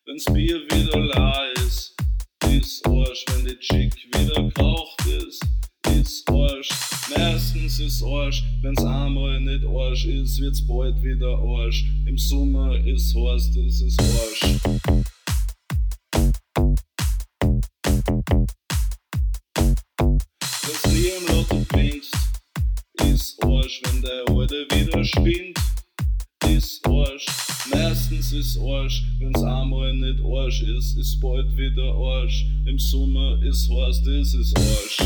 wenn's Bier wieder leer ist Arsch, wenn die Chick wieder geraucht ist Arsch. Meistens ist Arsch, wenn's einmal nicht Arsch ist, wird's bald wieder Arsch. Im Sommer ist heiß, das ist Arsch. Wenn's nie im Lotto gewinnst, ist Arsch, wenn der Alte wieder spinnt, ist Arsch. Meistens ist Arsch, wenn's einmal nicht Arsch ist bald wieder Arsch. Im Sommer ist heiß, das ist Arsch.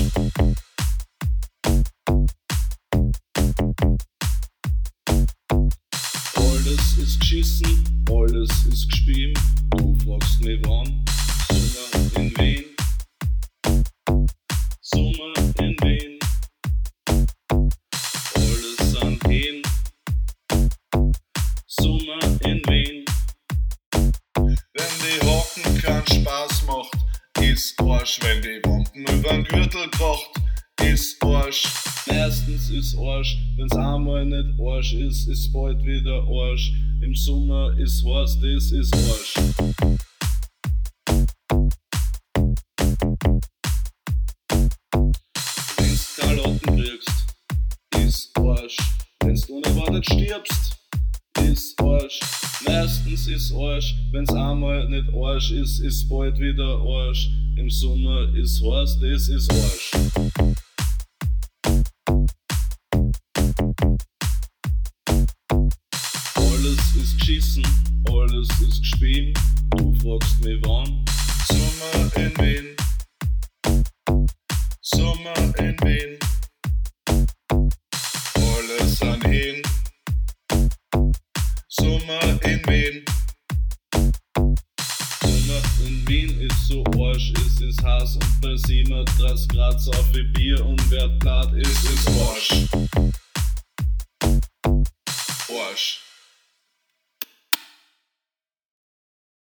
Alles ist geschissen, alles ist gespielt. Du fragst mich wann, Sommer in Wien. Sommer in Wien. Alles sind hin. Sommer in Wien. Wenn die Hocken keinen Spaß macht, ist Arsch. Wenn die Wampen übern Gürtel kracht, ist Arsch. Meistens ist Arsch, wenn's einmal nicht Arsch ist bald wieder Arsch. Im Sommer ist heiß, das ist Arsch. Wenn's Kalotten kriegst, ist Arsch. Wenn's unerwartet stirbst, ist Arsch. Meistens ist Arsch, wenn's einmal nicht Arsch ist bald wieder Arsch. Im Sommer ist heiß, das ist Arsch. Alles ist geschissen, alles ist gespielt. Du fragst mich wann, Sommer in Wien. Sommer in Wien. Alle sind hin. Sommer in Wien. Sommer in Wien ist so Arsch, es ist heiß und bei 37 Grad sauf ich Bier und wer platt ist Arsch. Arsch.